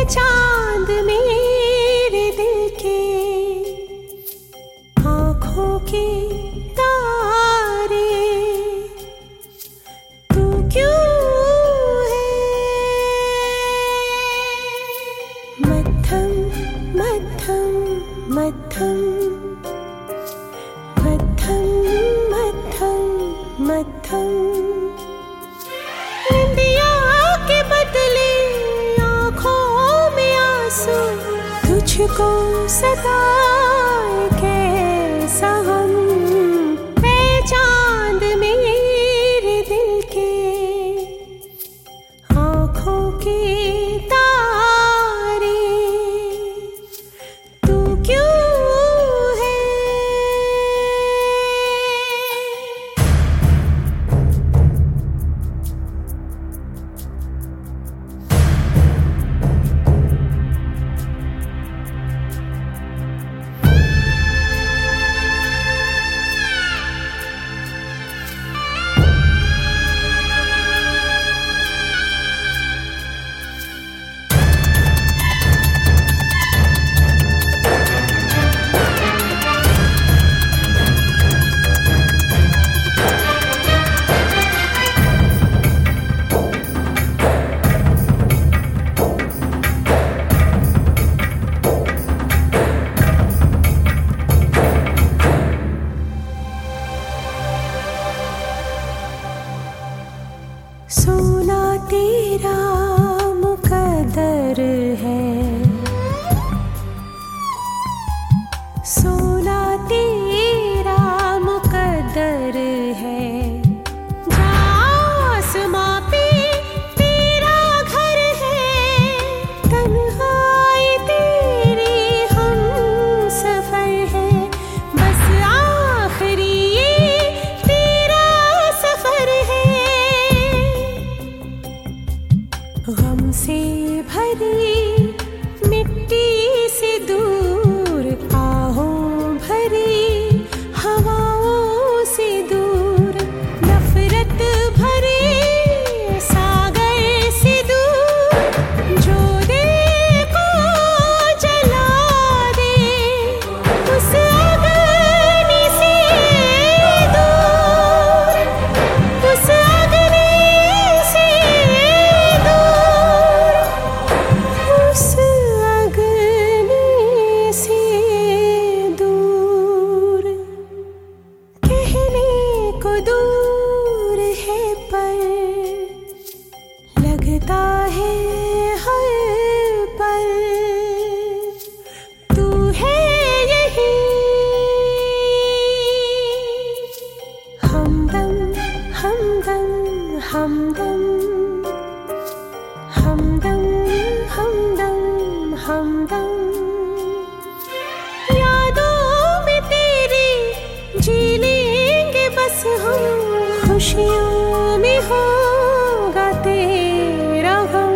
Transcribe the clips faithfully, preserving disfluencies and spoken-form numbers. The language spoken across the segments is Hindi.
चांद मेरे दिल के आँखों के तारे, तू क्यों है मद्धम मद्धम मद्धम मद्धम मद्धम मद्धम। निंदिया के बदले आँखों में आंसू, तुझको सताए कैसा हम। ऐ चांद मेरे दिल के आँखों के तारे, तू क्यों है। सोना तेरा मुकद्दर है, सोना तेरा मुकद्दर है। जा आसमां पे तेरा घर है, तन्हाई तेरी हम सफर है। बस आखिरी ये तेरा सफर है। गम से भरी मिट्टी से दूर, आहों भरी हवाओं से दूर, नफरत भरे सागर से दूर, जो दिल को जला दे उस अग्नि से दूर, उस अग्नि से दूर, उस अग्नि से दूर। कहने को दूर है पर लगता है हर पल, तू है यही हमदम हमदम हमदम हमदम हमदम हमदम। यादों में तेरी जी लेंगे बस हम, खुशियों में होगा तेरा गम।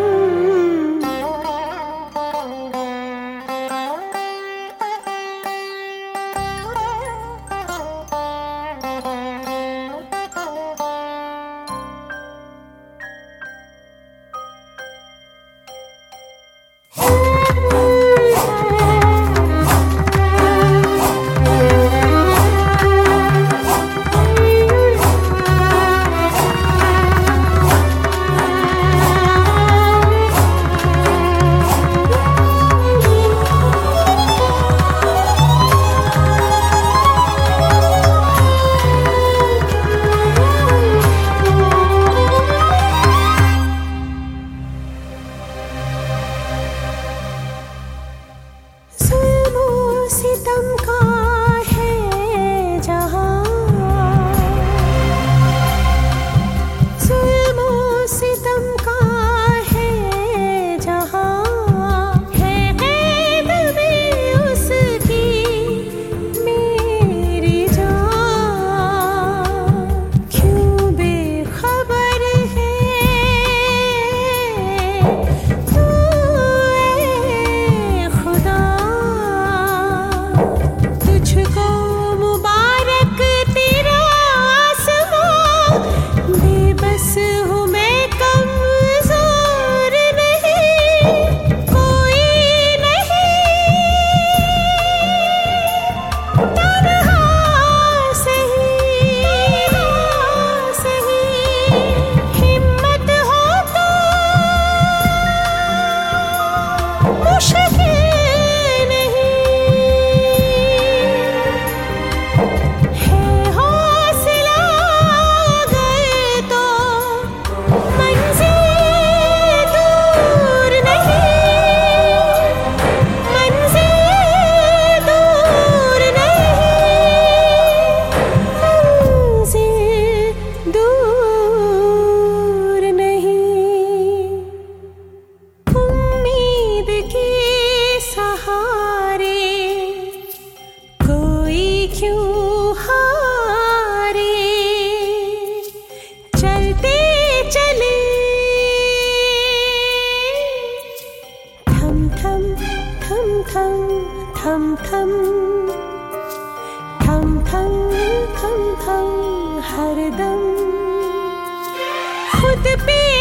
थम थम थम थम थम थम थम हरदम खुद पे